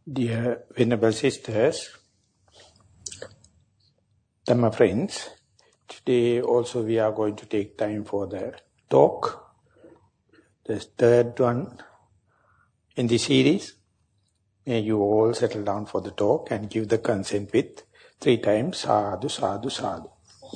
Dear Venerable Sisters, Dhamma friends, today also we are going to take time for the talk, the third one in the series. May you all settle down for the talk and give the consent with 3 times sadhu, sadhu, sadhu.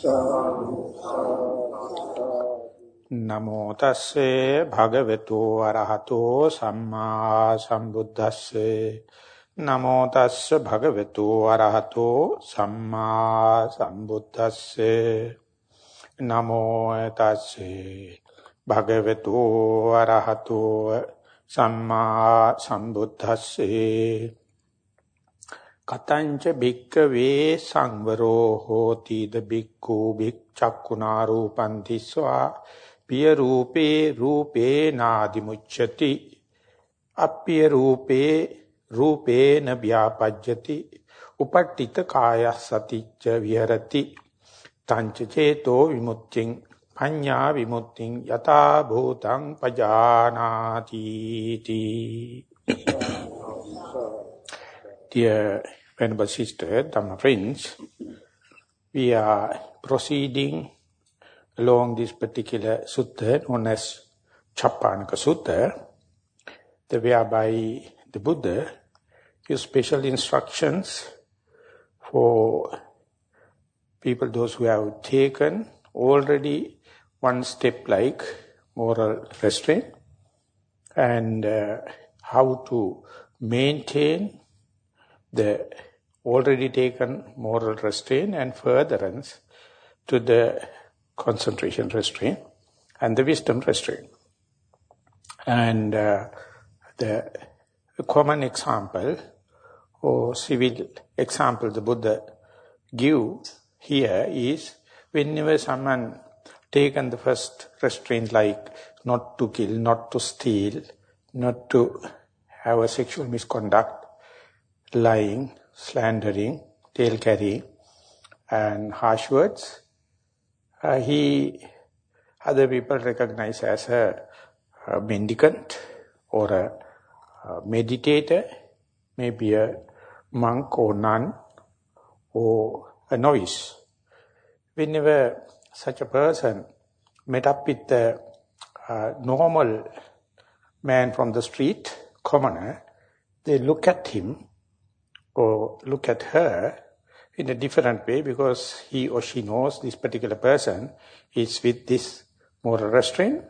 Namo tasse bhagavato arahato samma sambuddhasse. Namo tassa bhagavato arahato samma sambuddhasse. Namo tassa bhagavato arahato samma sambuddhasse. Katancha bhikkhave sangvaro hoti the bhikkhu bhikchakkuna rupanti sva piya rupe rupe nadimucchati appiya rupe rupe na vyapajjati upattita kaya saticca viharati tancha ceto vimutting panya vimutting yata bhutang pajanati ti. Dear Venerable Sister, Dhamma friends, we are proceeding along this particular sutta known as Chappanaka Sutta, whereby the Buddha gives special instructions for people, those who have taken already one step like moral restraint, and how to maintain the already taken moral restraint and furtherance to the concentration restraint and the wisdom restraint. And the common example or civil example the Buddha gives here is whenever someone taken the first restraint like not to kill, not to steal, not to have a sexual misconduct, lying, slandering, tale carrying, and harsh words, other people recognize as a mendicant or a meditator, maybe a monk or nun or a novice. Whenever such a person met up with the normal man from the street, commoner, they look at him or look at her in a different way because he or she knows this particular person is with this moral restraint.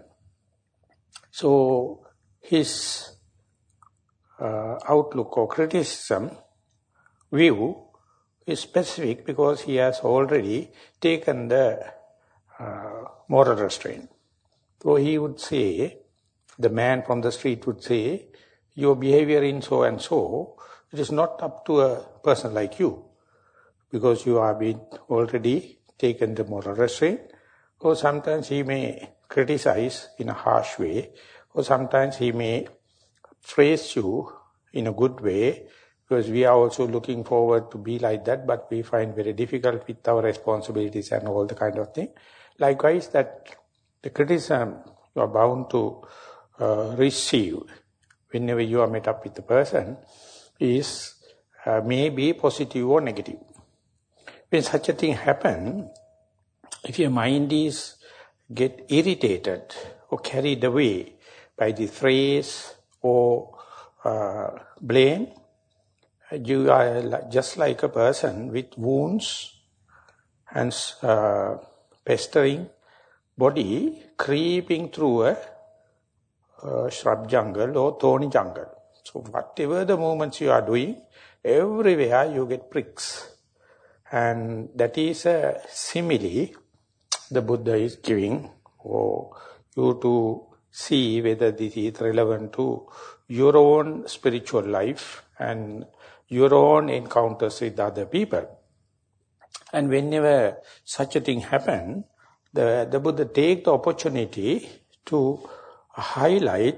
So his outlook or criticism, view is specific because he has already taken the moral restraint. So he would say, the man from the street would say, your behavior in so and so, it is not up to a person like you, because you have been already taken the moral restraint. Or sometimes he may criticize in a harsh way, or sometimes he may praise you in a good way, because we are also looking forward to be like that, but we find very difficult with our responsibilities and all the kind of thing. Likewise, that the criticism you are bound to receive whenever you are met up with the person is may be positive or negative. When such a thing happens, if your mind is get irritated or carried away by the phrase or blame, you are just like a person with wounds and pestering body creeping through a shrub jungle or thorny jungle. So whatever the movements you are doing, everywhere you get pricks. And that is a simile the Buddha is giving for you to see whether this is relevant to your own spiritual life and your own encounters with other people. And whenever such a thing happens, the Buddha takes the opportunity to highlight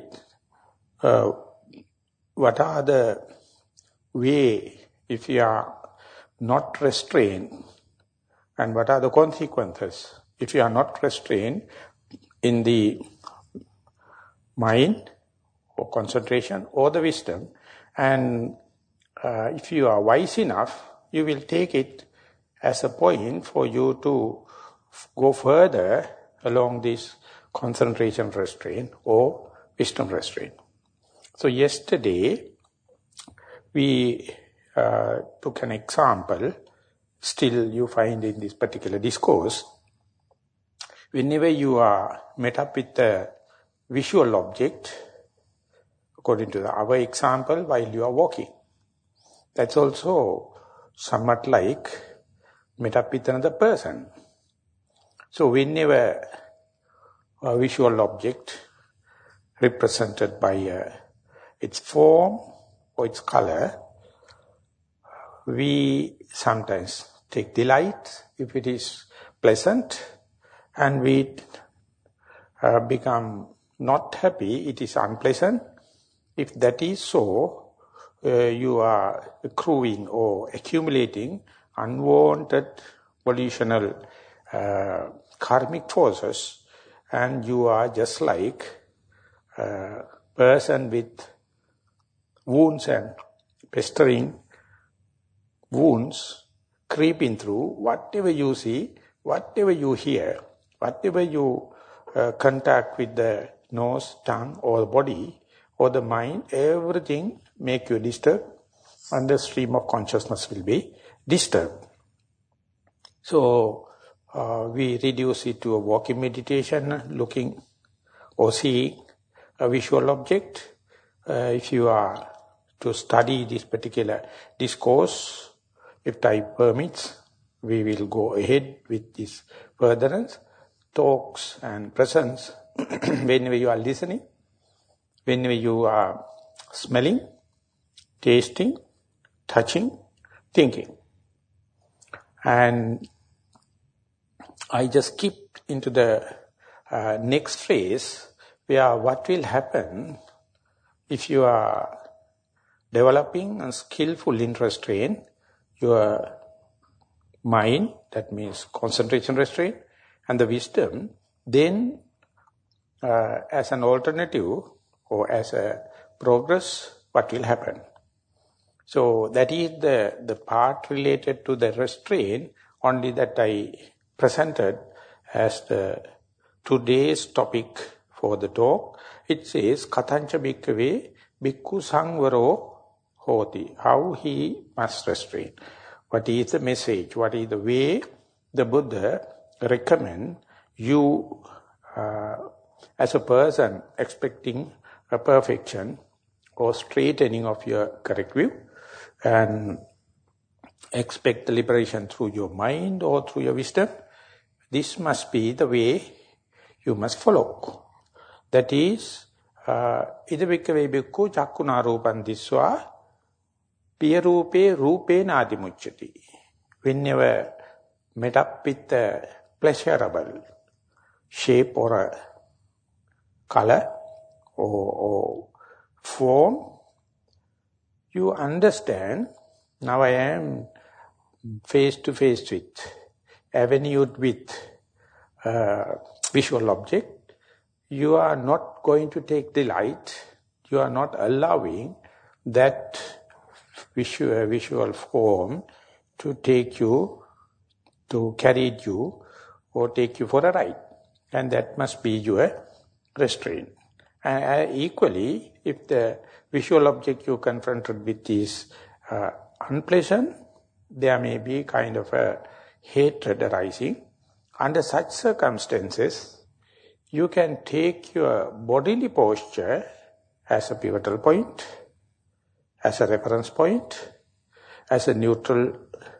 what are the way, if you are not restrained, and what are the consequences if you are not restrained in the mind or concentration or the wisdom, and if you are wise enough, you will take it as a point for you to go further along this concentration restraint or wisdom restraint. So yesterday, we took an example, still you find in this particular discourse. Whenever you are met up with a visual object, according to our example, while you are walking, that's also somewhat like met up with another person. So whenever a visual object represented by its form or its color, we sometimes take delight if it is pleasant, and we become not happy, it is unpleasant. If that is so, you are accruing or accumulating unwanted volitional karmic forces, and you are just like a person with wounds and pestering wounds creeping through whatever you see, whatever you hear, whatever you contact with the nose, tongue, or the body, or the mind, everything make you disturbed, and the stream of consciousness will be disturbed. So, we reduce it to a walking meditation, looking or seeing a visual object. If you are to study this particular discourse, if time permits, we will go ahead with this furtherance, talks and presence, whenever you are listening, whenever you are smelling, tasting, touching, thinking. And I just skip into the next phase, where what will happen if you are developing a skillful in restraint, your mind, that means concentration restraint, and the wisdom, then as an alternative or as a progress, what will happen? So that is the part related to the restraint, only that I presented as the today's topic for the talk. It says, Katancha Bhikkhave Bhikkhu Sangvaro Hoti, how he must restrain. What is the message? What is the way the Buddha recommend you as a person expecting a perfection or straightening of your correct view, and expect the liberation through your mind or through your wisdom? This must be the way you must follow. That is, Ida Bhikkhave Bhikkhu Chakkuna Rupan Diswa Piyarupe Rupe Nadimucchati. Whenever met up with a pleasurable shape or a color or form, you understand, now I am face to face with, avenued with visual object. You are not going to take delight, you are not allowing that visual form to take you, to carry you, or take you for a ride. And that must be your restraint. And equally, if the visual object you confronted with is unpleasant, there may be kind of a hatred arising. Under such circumstances, you can take your bodily posture as a pivotal point, as a reference point, as a neutral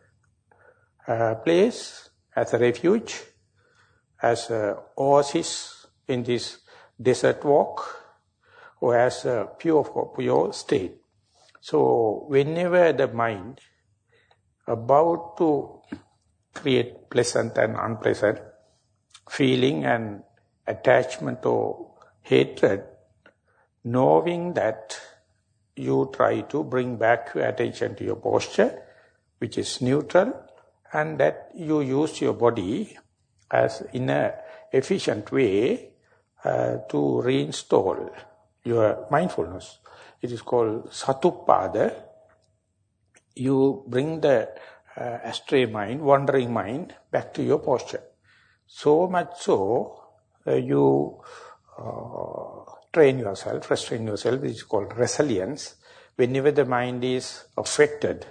place, as a refuge, as an oasis in this desert walk, or as a pure state. So whenever the mind about to create pleasant and unpleasant feeling and attachment or hatred, knowing that, you try to bring back your attention to your posture, which is neutral, and that you use your body as in an efficient way to reinstall your mindfulness. It is called Satuppada, you bring the astray mind, wandering mind, back to your posture. So much so, you train yourself, restrain yourself, which is called resilience. Whenever the mind is affected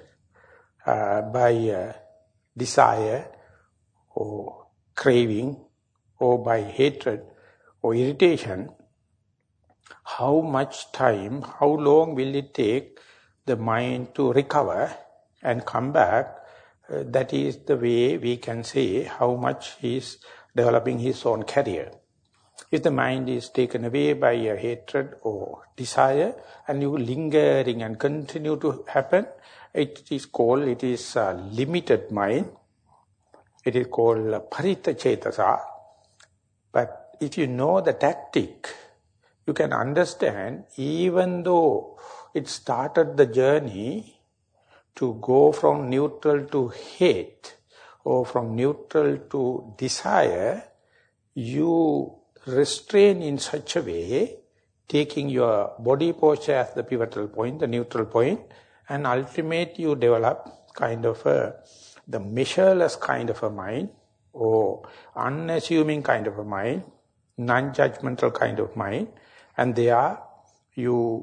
by desire or craving or by hatred or irritation, how much time, how long will it take the mind to recover and come back? That is the way we can say how much he is developing his own career. If the mind is taken away by a hatred or desire and you lingering and continue to happen, it is a limited mind. It is called parita cetasa. But if you know the tactic, you can understand, even though it started the journey to go from neutral to hate or from neutral to desire, you restrain in such a way, taking your body posture as the pivotal point, the neutral point, and ultimately you develop kind of the measureless kind of a mind or unassuming kind of a mind, non-judgmental kind of mind, and there you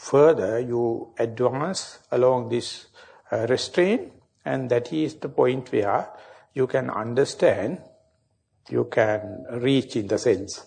advance along this restraint, and that is the point where you can understand, you can reach in the sense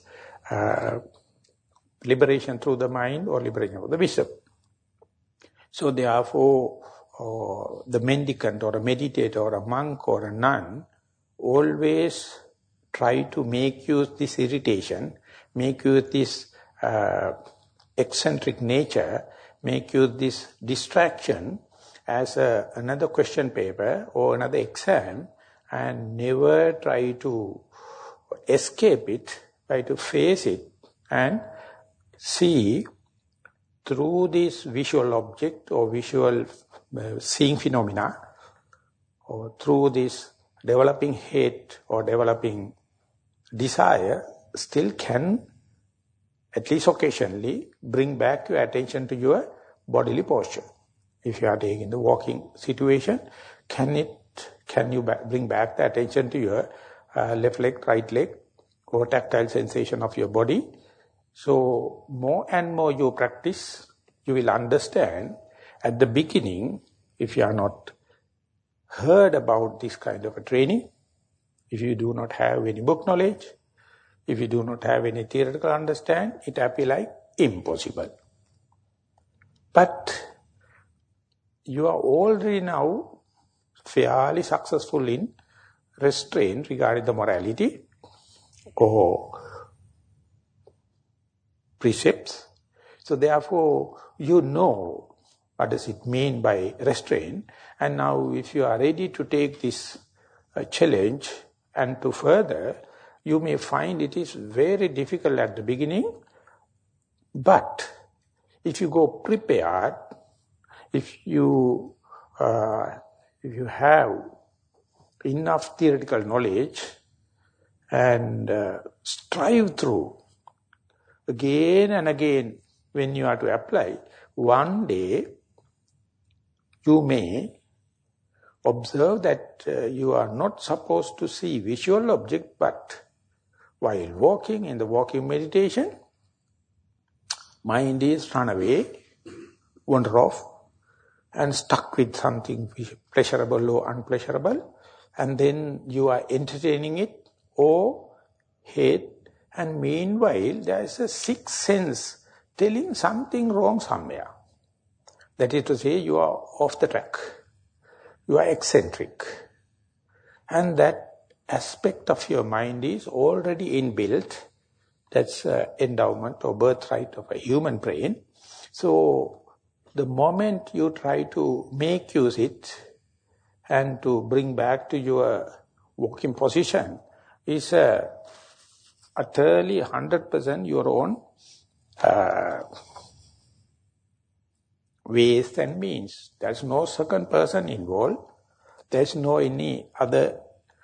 liberation through the mind or liberation of the wisdom. So therefore, the mendicant or a meditator or a monk or a nun always try to make use this irritation, make use this eccentric nature, make use this distraction as another question paper or another exam, and never try to escape it, try to face it and see through this visual object or visual seeing phenomena, or through this developing hate or developing desire, still can, at least occasionally, bring back your attention to your bodily posture. If you are taking the walking situation, can you bring back the attention to your left leg, right leg, or tactile sensation of your body? So more and more you practice, you will understand. At the beginning, if you are not heard about this kind of a training, if you do not have any book knowledge, if you do not have any theoretical understanding, it appears like impossible. But you are already now fairly successful in restraint regarding the morality or precepts. So therefore, you know what does it mean by restraint. And now if you are ready to take this challenge and to further, you may find it is very difficult at the beginning. But if you go prepared, if you have enough theoretical knowledge and strive through again and again when you are to apply, one day you may observe that you are not supposed to see visual object, but while walking in the walking meditation, mind is run away, wander off, and stuck with something pleasurable or unpleasurable, and then you are entertaining it or hate, and meanwhile there is a sixth sense telling something wrong somewhere. That is to say, you are off the track, you are eccentric, and that aspect of your mind is already inbuilt. That's endowment or birthright of a human brain. So the moment you try to make use it and to bring back to your walking position is utterly 100% your own ways and means. There's no second person involved. There's no any other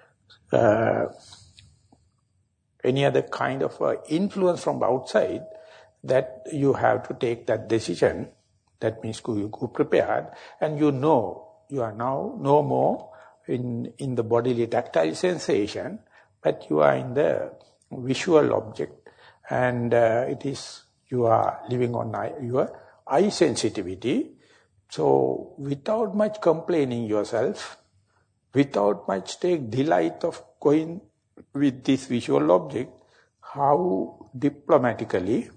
kind of influence from outside that you have to take that decision. That means you go prepared and you know now no more in the bodily tactile sensation, but you are in the visual object, and you are living on your eye sensitivity. So without much complaining yourself, without much take delight of going with this visual object, how diplomatically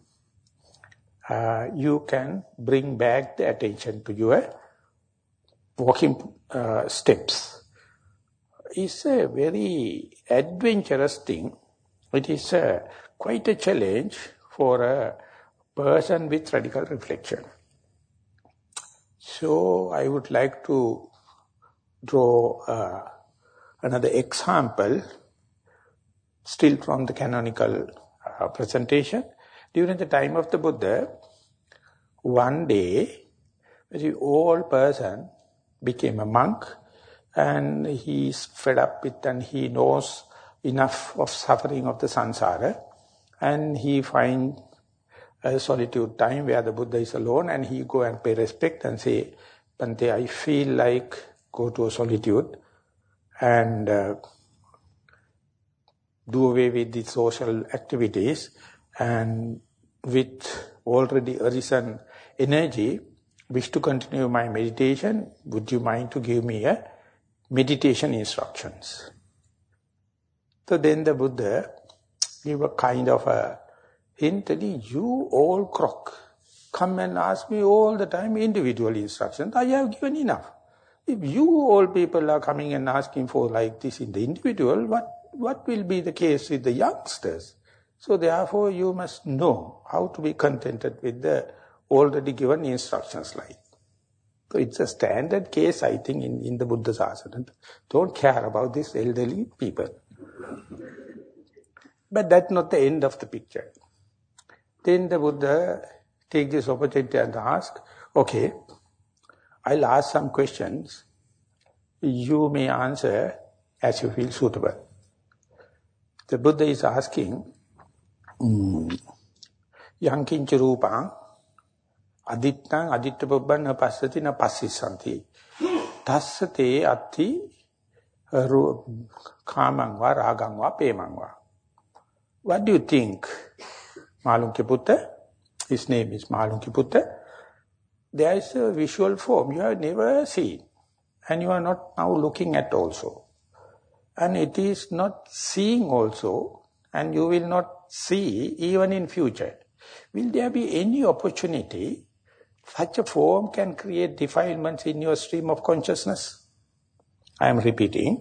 you can bring back the attention to your walking steps. It's a very adventurous thing. It is quite a challenge for a person with radical reflection. So I would like to draw another example, still from the canonical presentation. During the time of the Buddha, one day, a old person became a monk, and he is fed up with, and he knows enough of suffering of the samsara, and he finds a solitude time where the Buddha is alone, and he go and pay respect and say, Bhante, I feel like go to a solitude and do away with the social activities, and with already arisen energy, wish to continue my meditation. Would you mind to give me a meditation instructions? So then the Buddha gave a kind of a hint, you old crock, come and ask me all the time individual instructions. I have given enough. If you old people are coming and asking for like this in the individual, what will be the case with the youngsters? So therefore you must know how to be contented with the already given instructions like. So it's a standard case, I think, in the Buddha Sasana. Don't care about these elderly people. But that's not the end of the picture. Then the Buddha take this opportunity and ask, okay, I'll ask some questions. You may answer as you feel suitable. The Buddha is asking, Yankincha rupang, adittang aditta pubbang na passati na passisanti. Tassate atti kamang va ragang va pemang va. What do you think, Malunkyaputta? His name is Malunkyaputta. There is a visual form you have never seen, and you are not now looking at also. And it is not seeing also, and you will not see even in future. Will there be any opportunity such a form can create defilements in your stream of consciousness? I am repeating.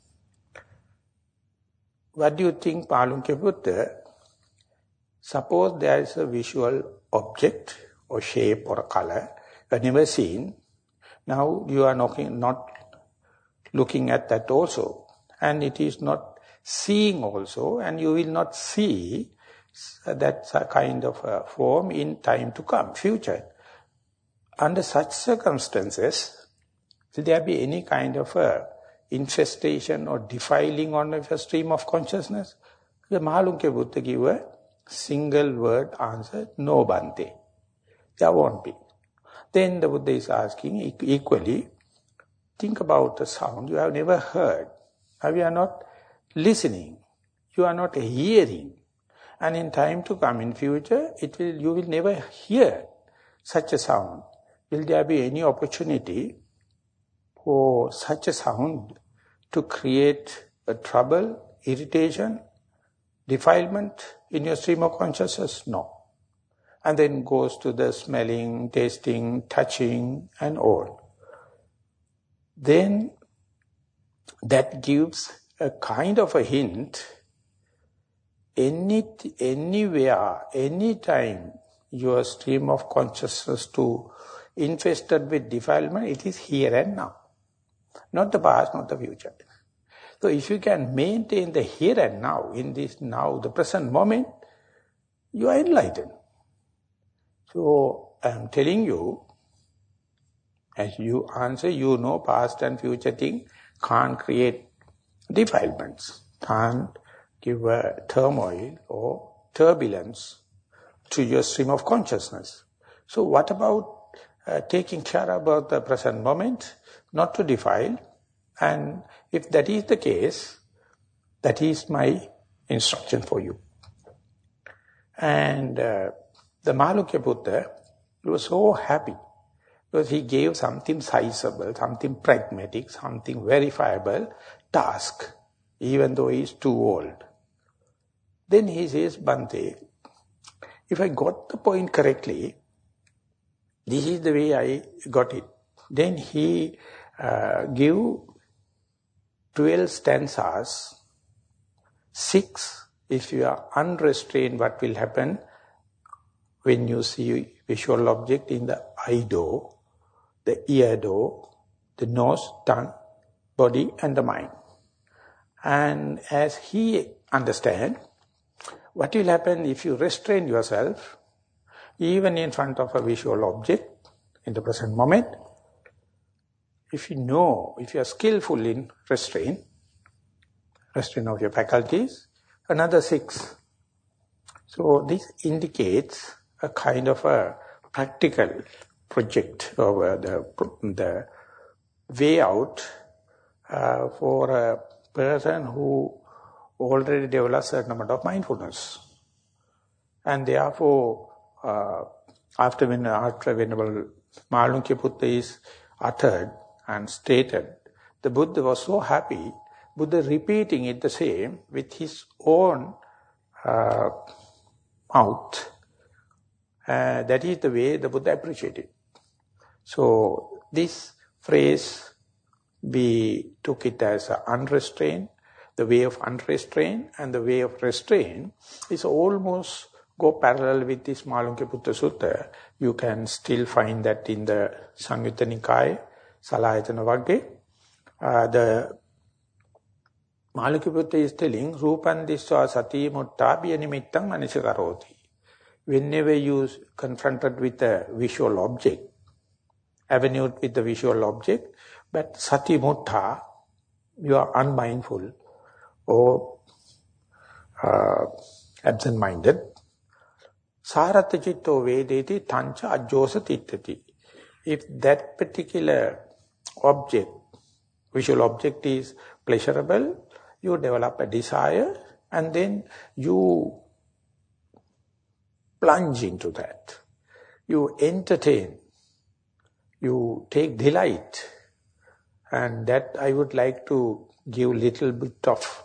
What do you think, Malunkyaputta? Suppose there is a visual object or shape or a color you have never seen. Now you are not looking at that also. And it is not seeing also, and you will not see that kind of a form in time to come, future. Under such circumstances, will there be any kind of a infestation or defiling on a stream of consciousness? The Malunkyaputta give a single word answer, no Bhante. There won't be. Then the Buddha is asking equally, think about the sound you have never heard. Now you are not listening, you are not hearing. And in time to come, in future, you will never hear such a sound. Will there be any opportunity for such a sound to create a trouble, irritation, defilement in your stream of consciousness? No. And then goes to the smelling, tasting, touching, and all. Then that gives a kind of a hint. Anywhere, anytime your stream of consciousness to infested with defilement, it is here and now. Not the past, not the future. So if you can maintain the here and now, in this now, the present moment, you are enlightened. So I am telling you, as you answer, you know past and future thing can't create defilements, can't give a turmoil or turbulence to your stream of consciousness. So what about taking care about the present moment, not to defile. And if that is the case, that is my instruction for you. And the Mālukya Buddha, he was so happy because he gave something sizable, something pragmatic, something verifiable task, even though he is too old. Then he says, Bhante, if I got the point correctly, this is the way I got it. Then he gave 12 stanzas, 6, if you are unrestrained, what will happen when you see visual object in the eye door, the ear door, the nose, tongue, body and the mind. And as he understands, what will happen if you restrain yourself, even in front of a visual object, in the present moment, if you know, if you are skillful in restraint of your faculties, another 6. So this indicates a kind of a practical project or the way out for a person who already develops a certain amount of mindfulness. And therefore, after Venerable Mālukya Buddha is uttered and stated, the Buddha was so happy, Buddha repeating it the same with his own mouth. That is the way the Buddha appreciated. So this phrase, we took it as unrestrained, the way of unrestrained and the way of restraint is almost go parallel with this Mālukya Buddha Sutta. You can still find that in the Samyutta Nikaya, Salayatana Vagge. The Mālukya Buddha is telling, Rupan Diswa Sati Mutta Biyanimittam Manisikaroti. Whenever you confronted with a visual object, avenued with the visual object, but Sati Mutta, you are unmindful or absent-minded. Sarata Citto Vedeti Tancha Ajjosa Tittati. If that particular object, visual object is pleasurable, you develop a desire and then you plunge into that. You entertain, you take delight. And that I would like to give little bit of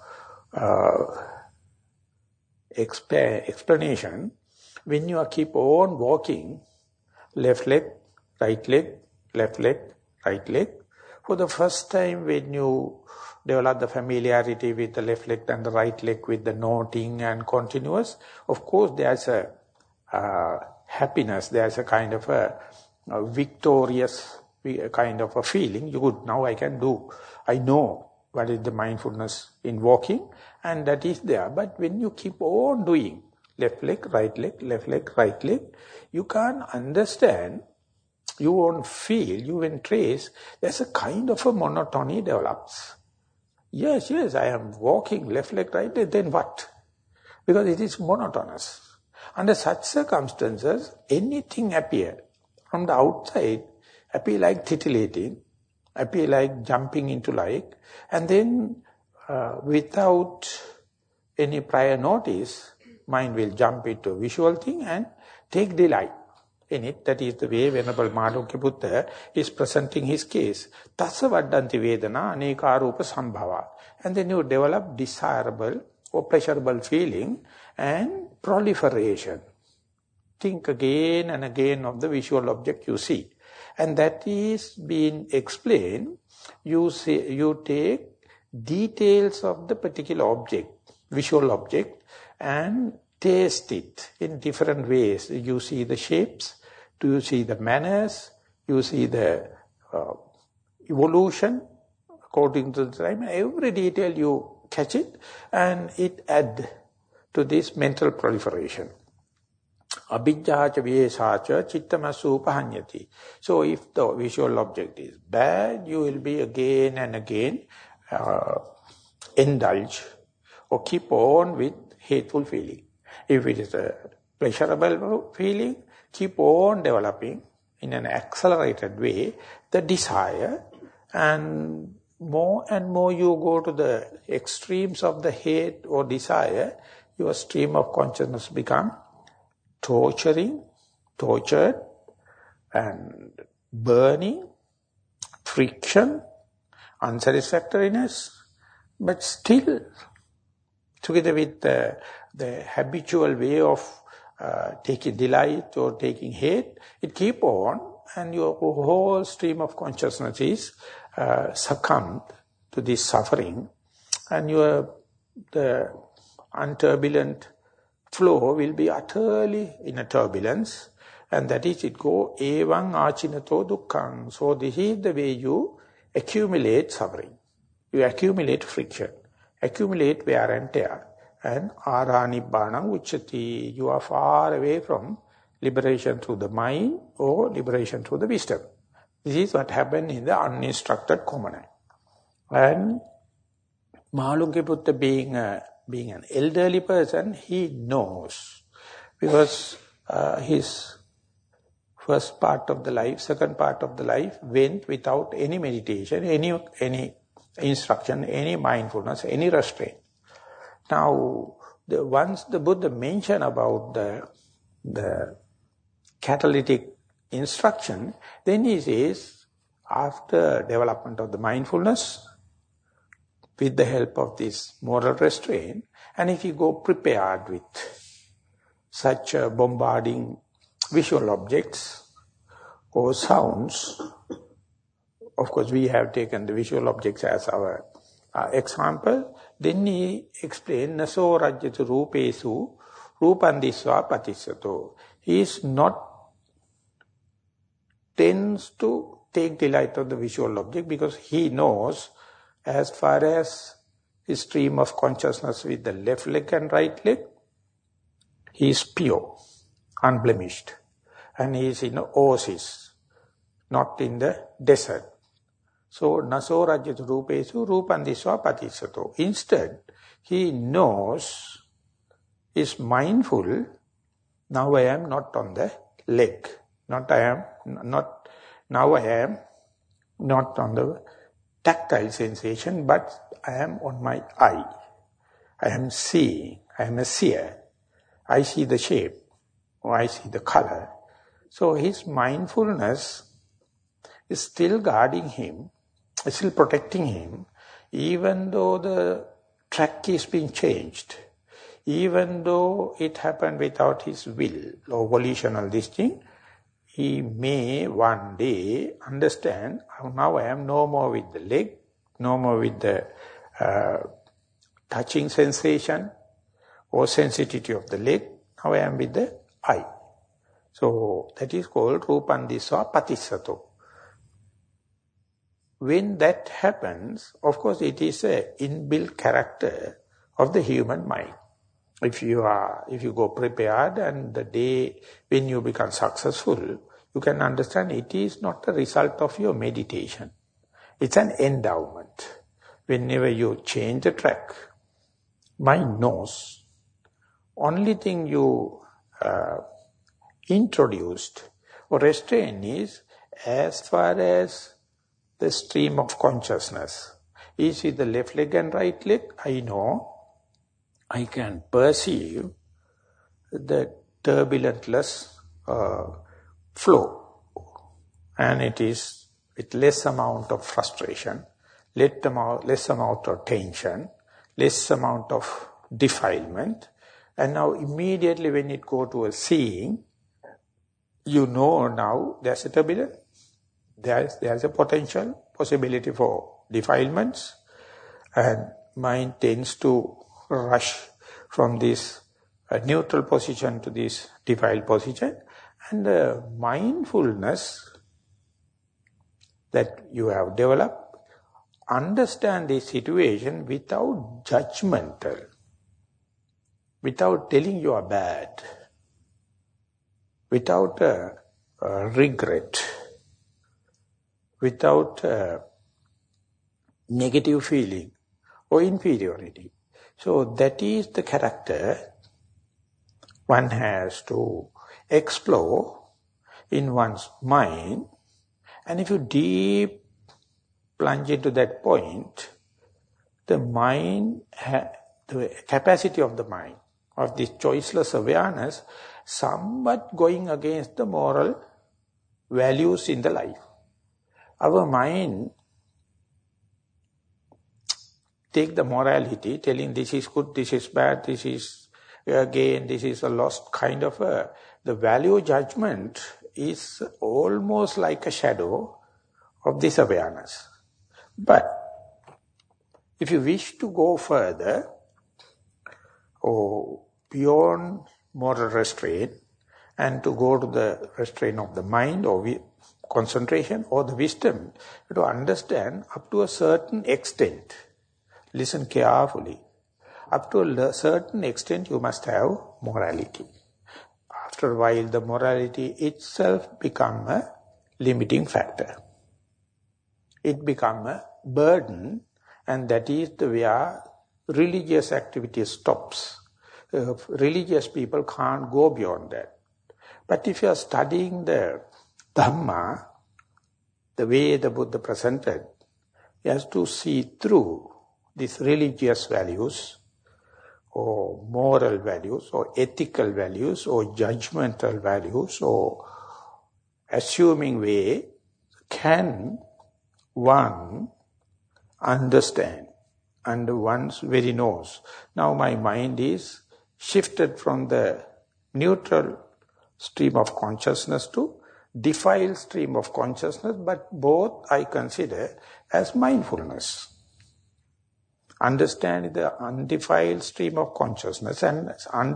explanation. When you keep on walking, left leg, right leg, left leg, right leg, for the first time when you develop the familiarity with the left leg and the right leg with the noting and continuous, of course there's a happiness, there's a kind of a victorious kind of a feeling. Good, now I can do. I know what is the mindfulness in walking, and that is there. But when you keep on doing left leg, left leg, right leg, you can't understand, you won't feel, you won't trace, there's a kind of a monotony develops. Yes, I am walking left leg, right leg, then what? Because it is monotonous. Under such circumstances, anything appear from the outside, appear like titillating, appear like jumping into like, and then without any prior notice, mind will jump into a visual thing and take delight in it. That is the way Venerable Mālukya Buddha is presenting his case. Tassa vaddanti vedana aneka rupa sambhava. And then you develop desirable or pleasurable feeling and proliferation. Think again and again of the visual object you see. And that is being explained. You take details of the particular object, visual object, and taste it in different ways. You see the shapes, you see the manners, you see the evolution according to the time. Every detail you catch it, and it adds to this mental proliferation. Abhijjacha vyesacha chittamasu upahanyati. So if the visual object is bad, you will be again and again indulge or keep on with hateful feeling. If it is a pleasurable feeling, keep on developing in an accelerated way, the desire, and more you go to the extremes of the hate or desire, your stream of consciousness become tortured, and burning, friction, unsatisfactoriness, but still, together with the habitual way of taking delight or taking hate, it keep on, and your whole stream of consciousness is succumbed to this suffering, and the unturbulent flow will be utterly in a turbulence, and that is, it go evaṁ ācinato dukkhaṁ. So this is the way you accumulate suffering. You accumulate friction, accumulate wear and tear, and ārānibbānaṁ uccati. You are far away from liberation through the mind or liberation through the wisdom. This is what happened in the uninstructed commoner. And Mahalungebutta being an elderly person, he knows, because his first part of the life, second part of the life went without any meditation, any instruction, any mindfulness, any restraint. Now, once the Buddha mentioned about the catalytic instruction, then he says, after development of the mindfulness, with the help of this moral restraint, and if you go prepared with such bombarding visual objects or sounds, of course we have taken the visual objects as our example, then he explained, naso rajyatu rupesu rupandisva patissato. He is not tends to take delight of the visual object, because he knows, as far as his stream of consciousness with the left leg and right leg, he is pure, unblemished. And he is in an oasis, not in the desert. So, naso rajyatu rupesu rupandisva patissato. Instead, he knows, is mindful, now I am not on the leg. Now I am not on the tactile sensation, but I am on my eye. I am seeing, I am a seer. I see the shape, or I see the color. So his mindfulness is still guarding him, is still protecting him, even though the track is being changed, even though it happened without his will or volitional distinct. He may one day understand, now I am no more with the leg, no more with the touching sensation or sensitivity of the leg, now I am with the eye. So that is called rupandisva patissato. When that happens, of course it is an inbuilt character of the human mind. If you go prepared, and the day when you become successful, you can understand it is not the result of your meditation. It's an endowment. Whenever you change the track, mind knows. Only thing you introduced or restrained is, as far as the stream of consciousness is with the left leg and right leg, I know, I can perceive the turbulentless flow, and it is with less amount of frustration, less amount of tension, less amount of defilement. And now immediately when it go to a seeing, you know now there's a turbulence, there's a possibility for defilements, and mind tends to rush from this neutral position to this defiled position, and the mindfulness that you have developed, understand this situation without judgmental, without telling you are bad, without regret, without negative feeling or inferiority. So that is the character one has to explore in one's mind, and if you deep plunge into that point, the mind, the capacity of the mind, of this choiceless awareness, somewhat going against the moral values in the life. Our mind take the morality, telling this is good, this is bad, this is again, this is a lost kind of the value judgment is almost like a shadow of this awareness. But if you wish to go further or beyond moral restraint and to go to the restraint of the mind or concentration or the wisdom, to understand up to a certain extent, listen carefully, up to a certain extent you must have morality. After a while the morality itself becomes a limiting factor. It becomes a burden, and that is the where religious activity stops. Religious people can't go beyond that. But if you are studying the Dhamma, the way the Buddha presented, you have to see through these religious values, or moral values, or ethical values, or judgmental values, or assuming way, can one understand under one's very nose. Now my mind is shifted from the neutral stream of consciousness to defiled stream of consciousness, but both I consider as mindfulness. Understanding the undefiled stream of consciousness and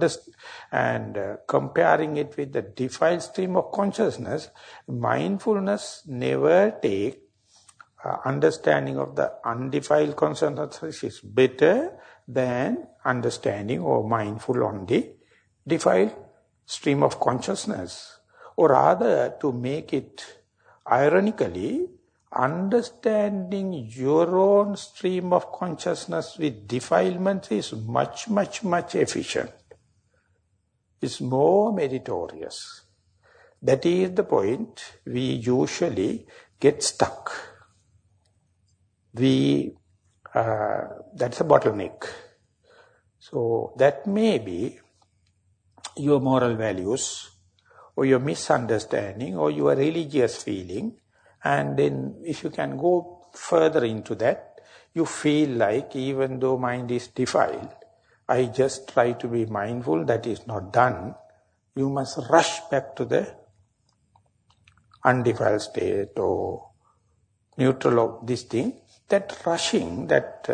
comparing it with the defiled stream of consciousness, mindfulness never take understanding of the undefiled consciousness is better than understanding or mindful on the defiled stream of consciousness. Or rather, to make it ironically, understanding your own stream of consciousness with defilement is much, much, much efficient. It's more meritorious. That is the point we usually get stuck. That's a bottleneck. So that may be your moral values, or your misunderstanding, or your religious feeling. And then if you can go further into that, you feel like even though mind is defiled, I just try to be mindful, that is not done. You must rush back to the undefiled state or neutral of this thing. That rushing, that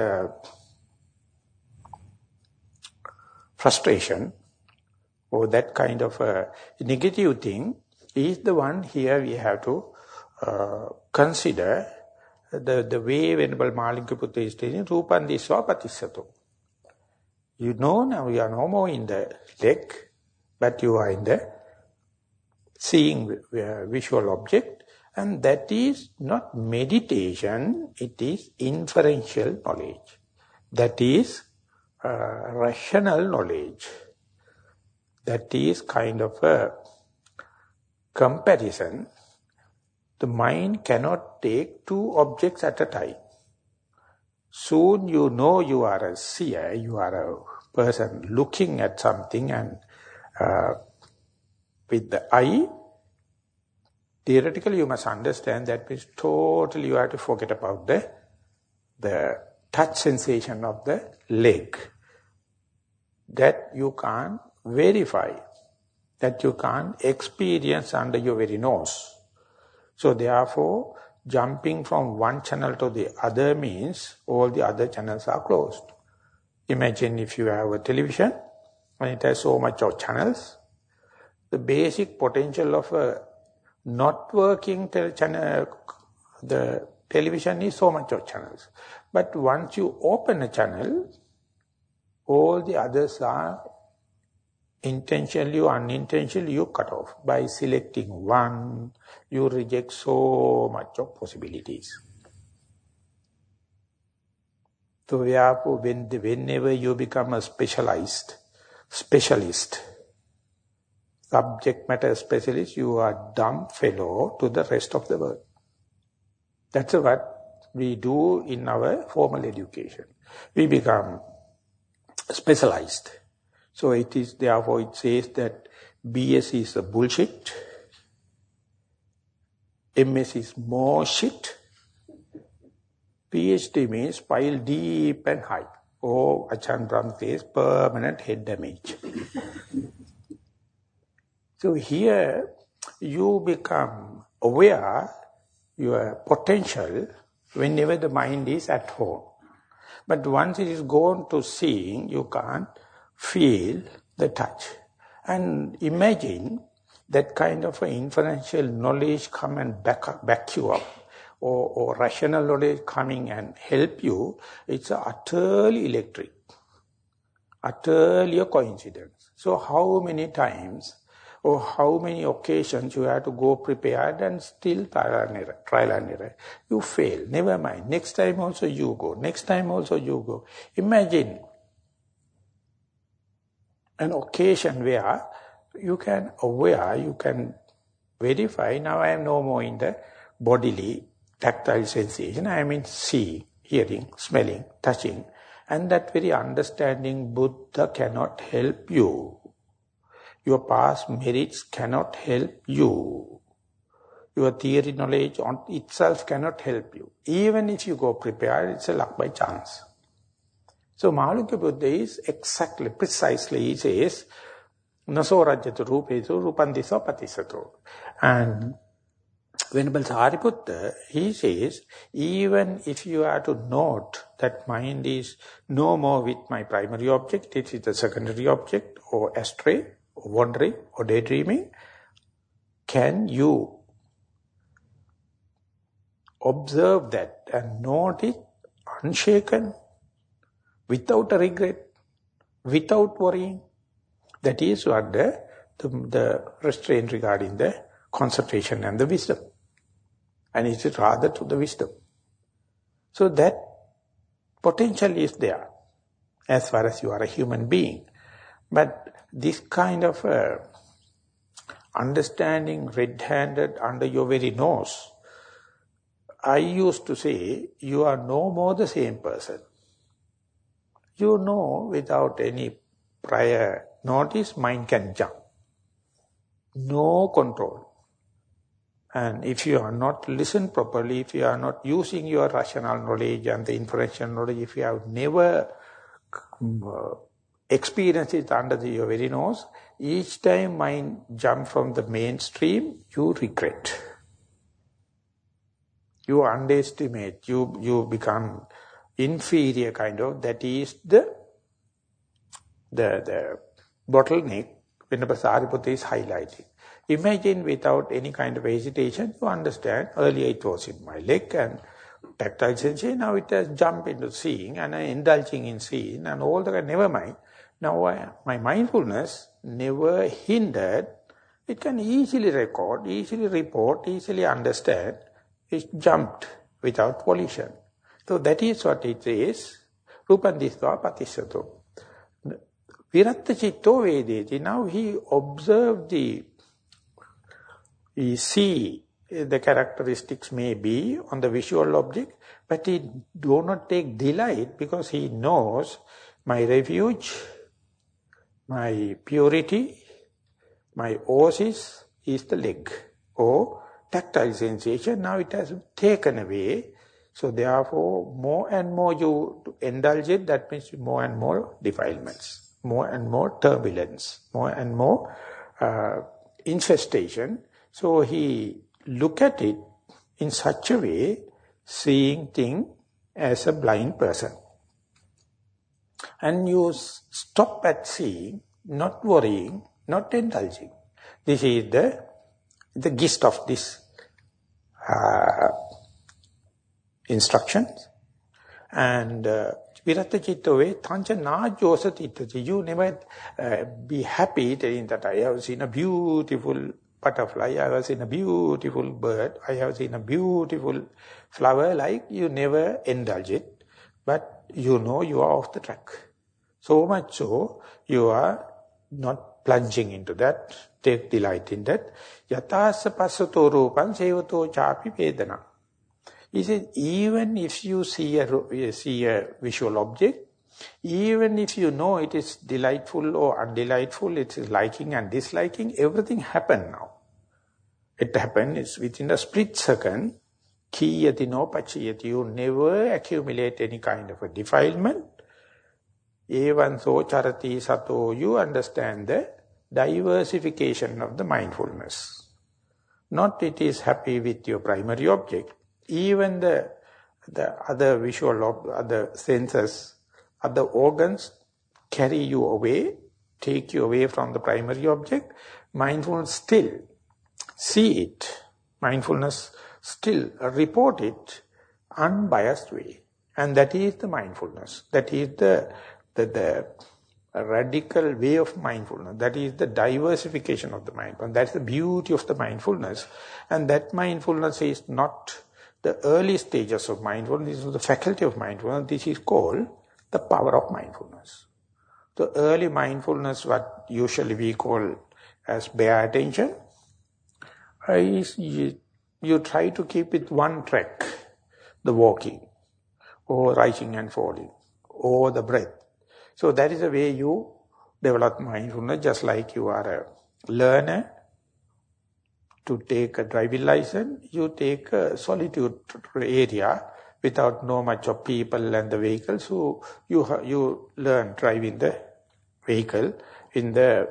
frustration, or that kind of negative thing is the one here we have to consider the way Venerable Malinka is telling, Rupan Disva Patissato. You know now you are no more in the leg, but you are in the seeing visual object, and that is not meditation, it is inferential knowledge. That is rational knowledge. That is kind of a comparison. The mind cannot take two objects at a time. Soon you know you are a seer, you are a person looking at something, and with the eye, theoretically you must understand that means totally you have to forget about the touch sensation of the leg. That you can't verify, that you can't experience under your very nose. So therefore, jumping from one channel to the other means all the other channels are closed. Imagine if you have a television and it has so much of channels, the basic potential of a not working channel, the television is so much of channels. But once you open a channel, all the others are intentionally or unintentionally you cut off. By selecting one, you reject so much of possibilities. So therefore, whenever you become a specialist, subject matter specialist, you are dumb fellow to the rest of the world. That's what we do in our formal education. We become specialized. So it is, therefore it says that BS is a bullshit, MS is more shit, PhD means pile deep and high. Or Ajahn Brahm says permanent head damage. So here you become aware your potential whenever the mind is at home. But once it is gone to seeing, you can't feel the touch. And imagine that kind of inferential knowledge come and back you up, or rational knowledge coming and help you. It's utterly electric, utterly a coincidence. So how many times or how many occasions you have to go prepared and still trial and error. You fail, never mind. Next time also you go, next time also you go. Imagine an occasion where you can aware, you can verify, now I am no more in the bodily tactile sensation, I am in seeing, hearing, smelling, touching. And that very understanding Buddha cannot help you. Your past merits cannot help you. Your theory knowledge on itself cannot help you. Even if you go prepared, it's a luck by chance. So Mahalukya Buddha is exactly, precisely, he says, Naso rajyatu rupesu rupandisa patisato. And Venerable Sariputta, he says, even if you are to note that mind is no more with my primary object, it is the secondary object, or astray, or wandering, or daydreaming, can you observe that and note it unshaken, without a regret, without worrying? That is what the restraint regarding the concentration and the wisdom. And it is rather to the wisdom. So that potential is there, as far as you are a human being. But this kind of understanding red-handed under your very nose, I used to say, you are no more the same person. You know, without any prior notice, mind can jump. No control. And if you are not listened properly, if you are not using your rational knowledge and the inferential knowledge, if you have never experienced it under your very nose, each time mind jump from the mainstream, you regret. You underestimate, you become inferior kind of, that is the bottleneck Venerable Sariputta is highlighting. Imagine without any kind of hesitation, you understand, earlier it was in my leg and tactile sensation, now it has jumped into seeing and indulging in seeing and all that, never mind. Now my mindfulness never hindered, it can easily record, easily report, easily understand, it jumped without volition. So that is what it is, Rupandisva Patisato. Viratta Chitto Vedeti, now he observed he see the characteristics may be on the visual object, but he do not take delight because he knows my refuge, my purity, my oasis is the leg or tactile sensation. Now it has taken away. So therefore, more and more you indulge it, that means more and more defilements, more and more turbulence, more and more infestation. So he look at it in such a way, seeing thing as a blind person. And you stop at seeing, not worrying, not indulging. This is the gist of this instructions. And Viratta Chitta ve tancha najosa tittati. You never be happy telling that I have seen a beautiful butterfly, I have seen a beautiful bird, I have seen a beautiful flower, like you never indulge it. But you know you are off the track. So much so, you are not plunging into that, take delight in that. Yatasa passato rupam sevato chapi vedana. He said, even if you see a visual object, even if you know it is delightful or undelightful, it is liking and disliking, everything happened now. It happens within a split second. Kiyati no pachiyati. You never accumulate any kind of a defilement. Evanso charati sato. You understand the diversification of the mindfulness. Not it is happy with your primary object. Even the other visual, other senses, other organs carry you away, take you away from the primary object. Mindfulness still see it. Mindfulness still report it unbiased way. And that is the mindfulness. That is the radical way of mindfulness. That is the diversification of the mindfulness. That's the beauty of the mindfulness. And that mindfulness is not the early stages of mindfulness. This is the faculty of mindfulness. This is called the power of mindfulness. The early mindfulness, what usually we call as bare attention, is you try to keep it one track, the walking, or rising and falling, or the breath. So that is the way you develop mindfulness, just like you are a learner. To take a driving license, you take a solitude area without no much of people and the vehicle. So you learn driving the vehicle in the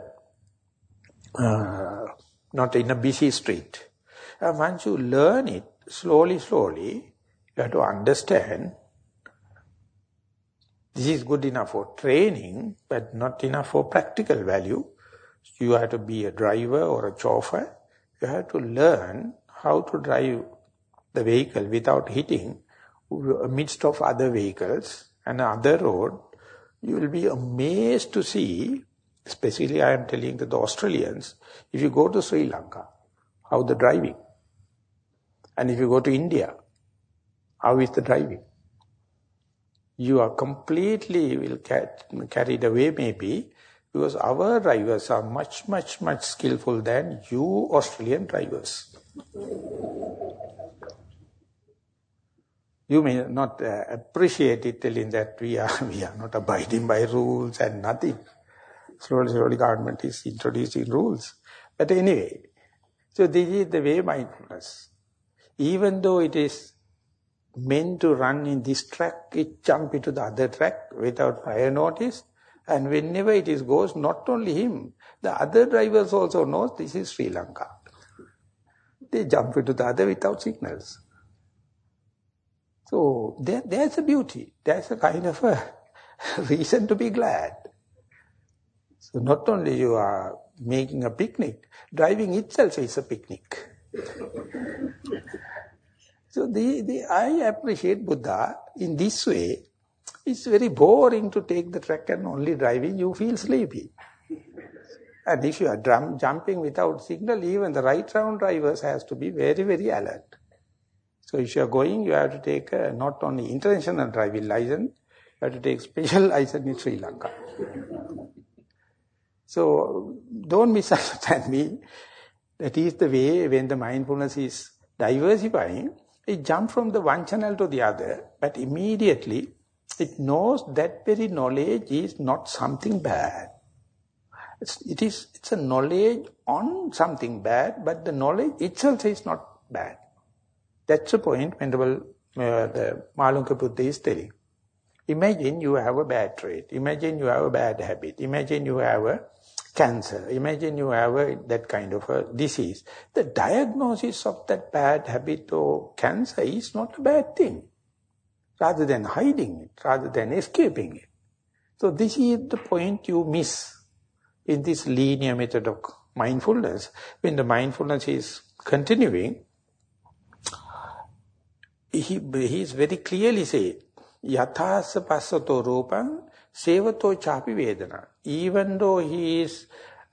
not in a busy street. And once you learn it slowly, you have to understand this is good enough for training, but not enough for practical value. You have to be a driver or a chauffeur. You have to learn how to drive the vehicle without hitting amidst of other vehicles and other road. You will be amazed to see, especially I am telling to the Australians, if you go to Sri Lanka, how the driving. And if you go to India, how is the driving? You are completely will carried away maybe, because our drivers are much skillful than you Australian drivers. You may not appreciate it telling that we are not abiding by rules and nothing. Slowly government is introducing rules. But anyway, so this is the way mindfulness. Even though it is meant to run in this track, it jumps into the other track without prior notice. And whenever it goes, not only him, the other drivers also know this is Sri Lanka. They jump into the other without signals. So there's a beauty. There's a kind of a reason to be glad. So not only you are making a picnic, driving itself is a picnic. So I appreciate Buddha in this way. It's very boring to take the track and only driving, you feel sleepy. And if you are jumping without signal, even the right-round drivers has to be very alert. So if you are going, you have to take not only international driving license, you have to take special license in Sri Lanka. So don't misunderstand me. That is the way when the mindfulness is diversifying, it jumps from the one channel to the other, but immediately it knows that very knowledge is not something bad. It's a knowledge on something bad, but the knowledge itself is not bad. That's the point Venerable the Malunka Buddha is telling. Imagine you have a bad trait. Imagine you have a bad habit. Imagine you have a cancer. Imagine you have that kind of a disease. The diagnosis of that bad habit or cancer is not a bad thing. Rather than hiding it, rather than escaping it. So this is the point you miss in this linear method of mindfulness. When the mindfulness is continuing, he is very clearly saying, Yathasa passato rupam sevato chapi vedana. Even though he is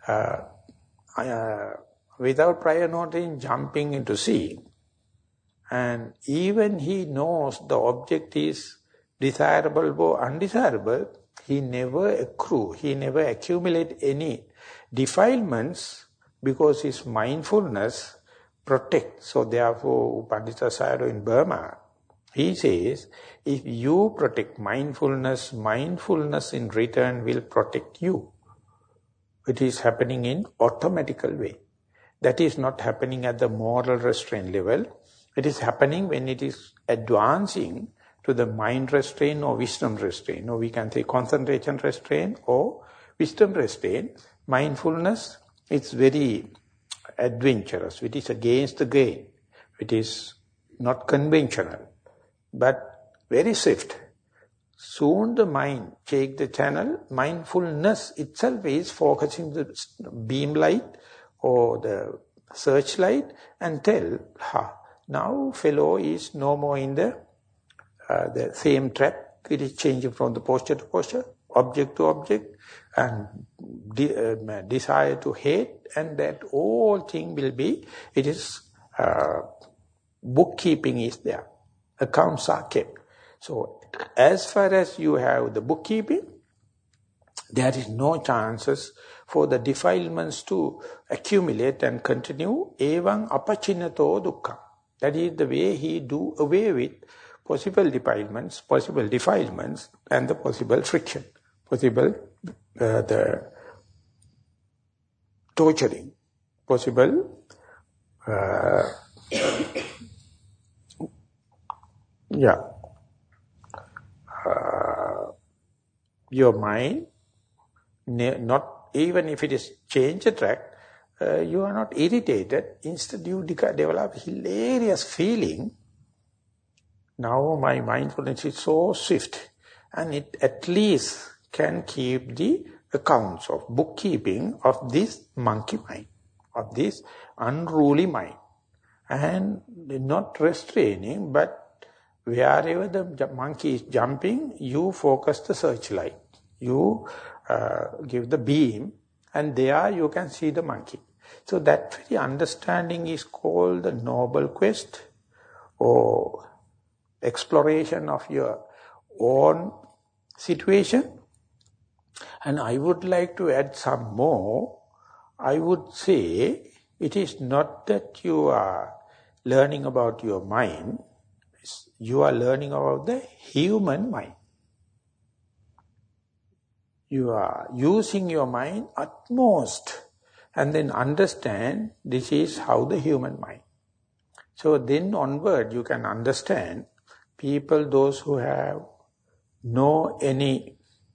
without prior notice jumping into sea, and even he knows the object is desirable or undesirable, he never accrue, he never accumulate any Defilements, because his mindfulness protects. So therefore, Pandita Sayadaw in Burma, he says, if you protect mindfulness, mindfulness in return will protect you. It is happening in automatical way. That is not happening at the moral restraint level. It is happening when it is advancing to the mind restraint or wisdom restraint. Or we can say concentration restraint or wisdom restraint. Mindfulness, it's very adventurous. It is against the grain. It is not conventional, but very swift. Soon the mind take the channel. Mindfulness itself is focusing the beam light or the searchlight and tell, now fellow is no more in the same track. It is changing from the posture to posture, object to object, and desire to hate, and that all thing will be, it is, bookkeeping is there. Accounts are kept. So, as far as you have the bookkeeping, there is no chances for the defilements to accumulate and continue. Evam apachinato dukkha. That is the way he do away with possible defilements, and the possible friction, possible the torturing, possible your mind, not even if it is change the track, you are not irritated. Instead, you develop hilarious feeling. Now my mindfulness is so swift, and it at least can keep the accounts of bookkeeping of this monkey mind, of this unruly mind, and not restraining, but wherever the monkey is jumping, you focus the searchlight. You give the beam, and there you can see the monkey. So that very understanding is called the noble quest or exploration of your own situation. And I would like to add some more. I would say it is not that you are learning about your mind. You are learning about the human mind. You are using your mind utmost, and then understand this is how the human mind. So then onward you can understand people, those who have no any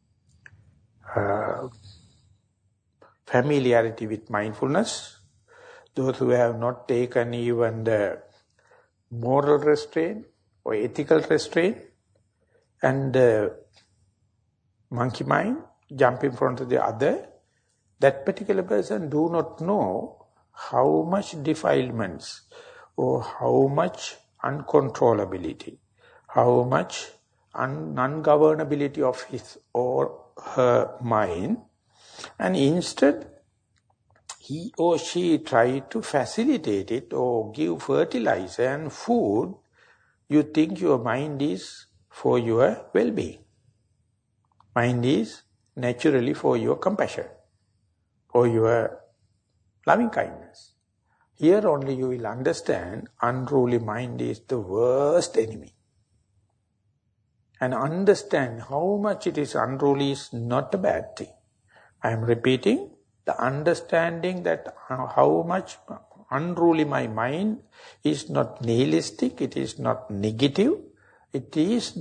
familiarity with mindfulness, those who have not taken even the moral restraint or ethical restraint, and the monkey mind jump in front of the other, that particular person do not know how much defilements or how much uncontrollability, how much ungovernability of his or her mind, and instead he or she try to facilitate it or give fertilizer and food. You think your mind is for your well-being. Mind is naturally for your compassion, for your loving kindness. Here only you will understand unruly mind is the worst enemy. And understand how much it is unruly is not a bad thing. I am repeating, the understanding that how much unruly my mind is not nihilistic, it is not negative, it's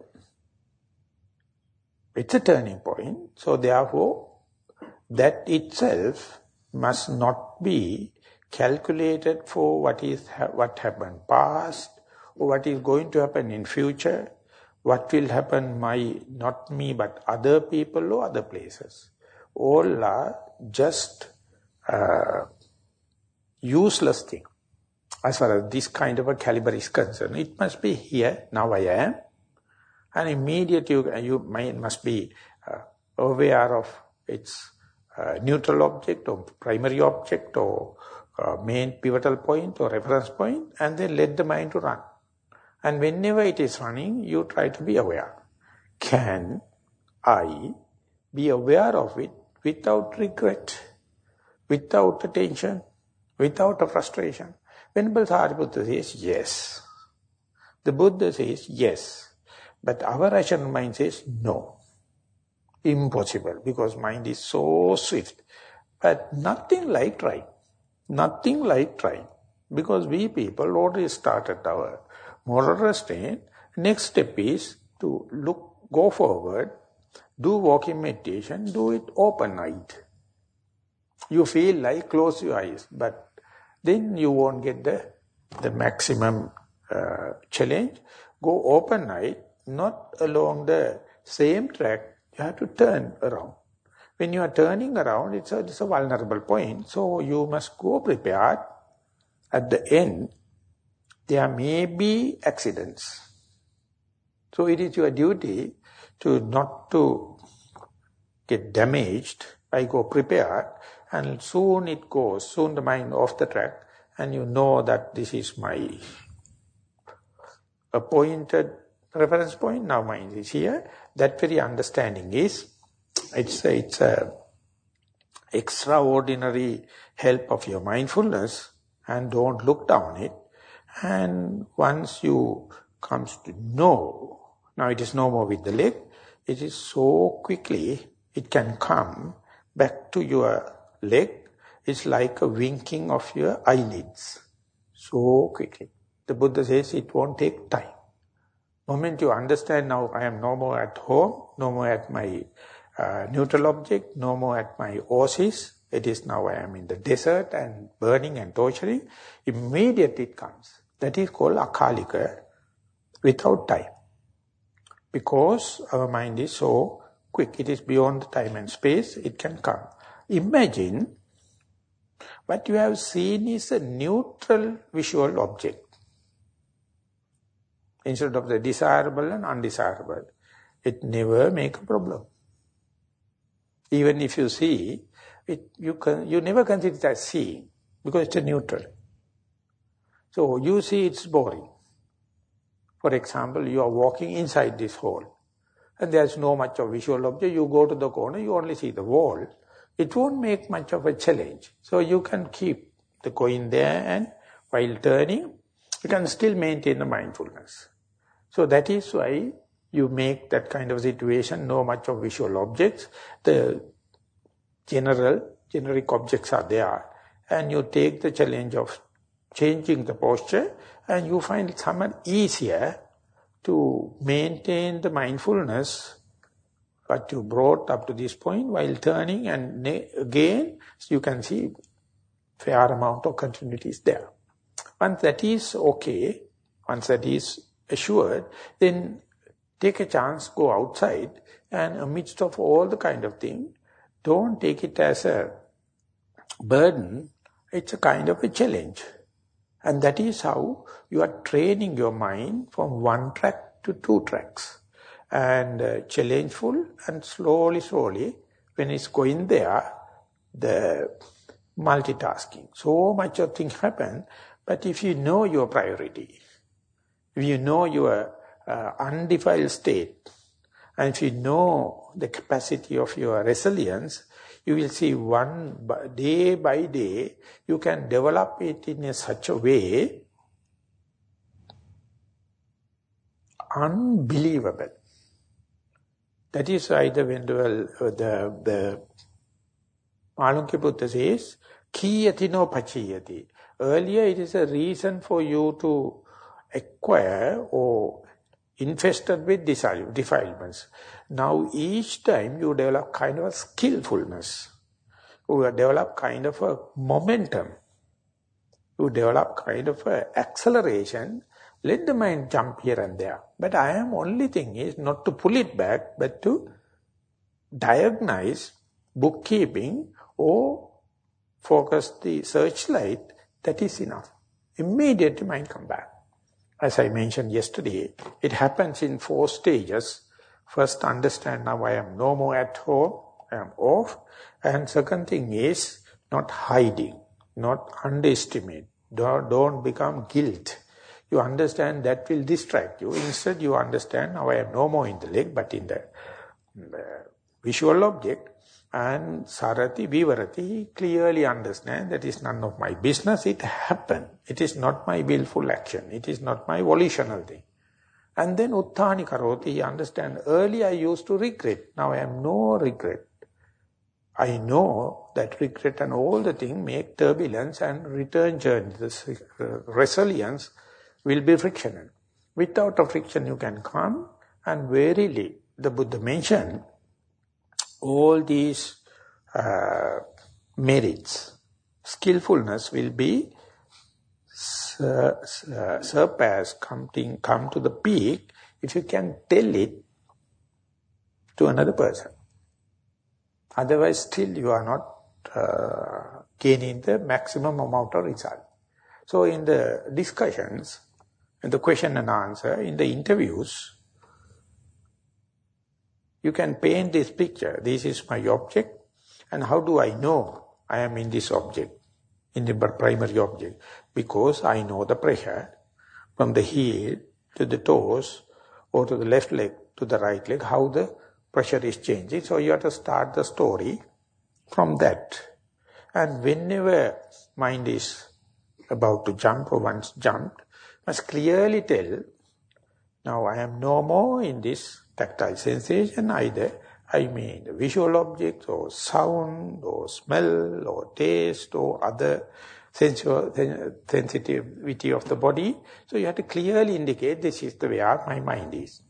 a turning point. So therefore, that itself must not be calculated for what happened past, or what is going to happen in future, what will happen not me but other people or other places. All are just useless thing. As far as this kind of a caliber is concerned, it must be here, now I am. And immediately you mind must be aware of its neutral object or primary object or main pivotal point or reference point, and then let the mind to run. And whenever it is running, you try to be aware. Can I be aware of it without regret, without a tension, without a frustration? Venerable Sariputta says, yes. The Buddha says, yes. But our rational mind says, no. Impossible, because mind is so swift. But nothing like trying. Nothing like trying. Because we people already started our moral restraint. Next step is to go forward, do walking meditation, do it open-eyed. You feel like close your eyes, but then you won't get the maximum challenge. Go open-eyed, not along the same track. You have to turn around. When you are turning around, it's a vulnerable point. So you must go prepared. At the end, there may be accidents. So it is your duty to not to get damaged by go prepared, and soon it goes, soon the mind off the track, and you know that this is my appointed reference point, now mind is here. That very understanding is, it's a extraordinary help of your mindfulness, and don't look down it. And once you comes to know, now it is no more with the leg, it is so quickly, it can come back to your leg. It's like a winking of your eyelids. So quickly. The Buddha says it won't take time. Moment you understand, now I am no more at home, no more at my neutral object, no more at my oasis. It is now I am in the desert and burning and torturing. Immediately it comes. That is called akalika, without time. Because our mind is so quick, it is beyond the time and space, it can come. Imagine what you have seen is a neutral visual object. Instead of the desirable and undesirable. It never make a problem. Even if you see, you never consider it as seeing, because it's a neutral. So you see it's boring. For example, you are walking inside this hall, and there's no much of visual object. You go to the corner, you only see the wall. It won't make much of a challenge. So you can keep the going there, and while turning, you can still maintain the mindfulness. So that is why you make that kind of situation, no much of visual objects. The generic objects are there, and you take the challenge of changing the posture, and you find it somewhat easier to maintain the mindfulness what you brought up to this point while turning, and again you can see fair amount of continuity is there. Once that is okay, once that is assured, then take a chance, go outside, and amidst of all the kind of thing, don't take it as a burden, it's a kind of a challenge. And that is how you are training your mind from one track to two tracks. And challengeful, and slowly, when it's going there, the multitasking. So much of things happen, but if you know your priority, if you know your undefiled state, and if you know the capacity of your resilience, you will see day by day, you can develop it in such a way, unbelievable. That is why the Malunke Buddha says, Kiyati no pachiyati. Earlier it is a reason for you to acquire or infested with defilements. Now each time you develop kind of a skillfulness, you develop kind of a momentum, you develop kind of a acceleration. Let the mind jump here and there. But I am only thing is not to pull it back, but to diagnose, bookkeeping, or focus the searchlight. That is enough. Immediately mind come back. As I mentioned yesterday, it happens in 4 stages. First, understand now I am no more at home, I am off. And second thing is not hiding, not underestimate. Don't become guilt. You understand that will distract you. Instead, you understand now I am no more in the leg, but in the visual object. And Sarati Vivarati, he clearly understands that is none of my business, it happened. It is not my willful action, it is not my volitional thing. And then Uttani Karoti, he understands, earlier I used to regret, now I have no regret. I know that regret and all the things make turbulence and return journey. This resilience will be frictional. Without a friction you can come, and verily the Buddha mentioned all these merits, skillfulness will be surpassed, come to the peak if you can tell it to another person. Otherwise still you are not gaining the maximum amount of result. So in the discussions, in the question and answer, in the interviews, you can paint this picture. This is my object, and how do I know I am in this object, in the primary object? Because I know the pressure from the heel to the toes, or to the left leg to the right leg, how the pressure is changing. So you have to start the story from that. And whenever mind is about to jump or once jumped, must clearly tell, now I am no more in this tactile sensation, either I mean the visual objects or sound or smell or taste or other sensitivity of the body. So you have to clearly indicate this is the way my mind is.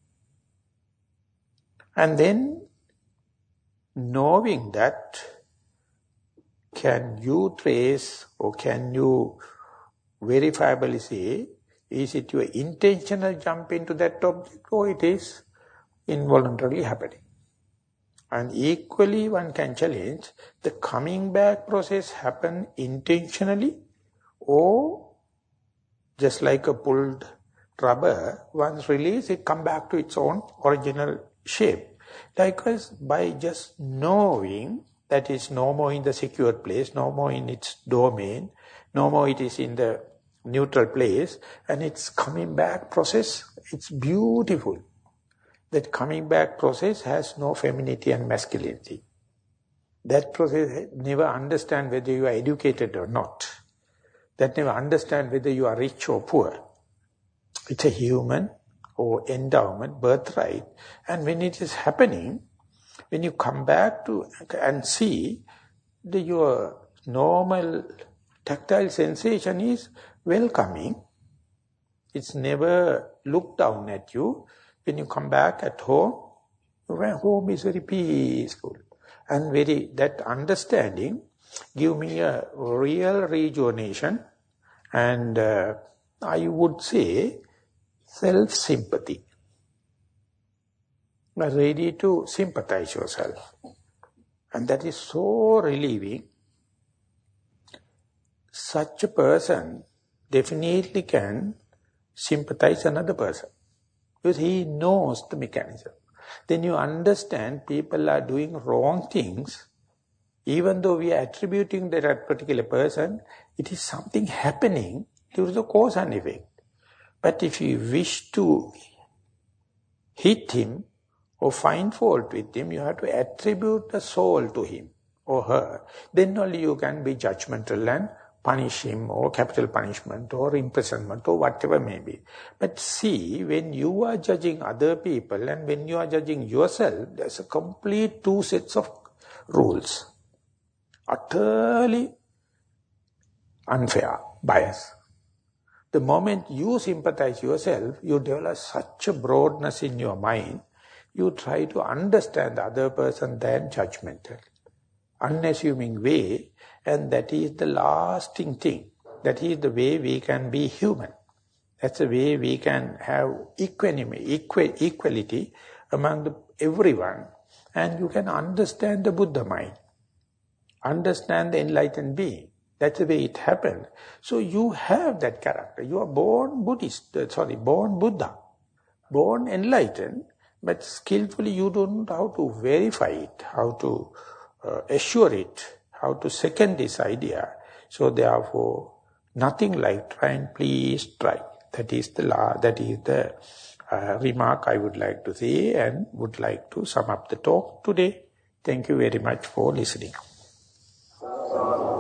And then, knowing that, can you trace or can you verifiably say, is it your intentional jump into that object or it is involuntarily happening? And equally one can challenge, the coming back process happen intentionally or just like a pulled rubber, once released, it come back to its own original shape. Likewise, by just knowing that it's no more in the secured place, no more in its domain, no more it is in the neutral place, and it's coming back process, it's beautiful. That coming back process has no femininity and masculinity. That process never understand whether you are educated or not. That never understand whether you are rich or poor. It's a human or endowment, birthright. And when it is happening, when you come back to and see your normal tactile sensation is welcoming. It's never looked down at you. When you come back at home, home is very peaceful. And that understanding give me a real rejuvenation and I would say self-sympathy. You are ready to sympathize yourself. And that is so relieving. Such a person definitely can sympathize another person. Because he knows the mechanism. Then you understand people are doing wrong things. Even though we are attributing that particular person, it is something happening due to the cause and effect. But if you wish to hit him or find fault with him, you have to attribute the soul to him or her. Then only you can be judgmental and punish him or capital punishment or imprisonment or whatever may be. But see, when you are judging other people and when you are judging yourself, there's a complete two sets of rules. Utterly unfair, bias. The moment you sympathize yourself, you develop such a broadness in your mind, you try to understand the other person than judgmental. Unassuming way, and that is the lasting thing. That is the way we can be human. That's the way we can have equality among everyone. And you can understand the Buddha mind. Understand the enlightened being. That's the way it happened. So you have that character. You are born born Buddha. Born enlightened, but skillfully you don't know how to verify it, how to assure it, how to second this idea. So therefore, nothing like try and please try. That is the remark I would like to say and would like to sum up the talk today. Thank you very much for listening.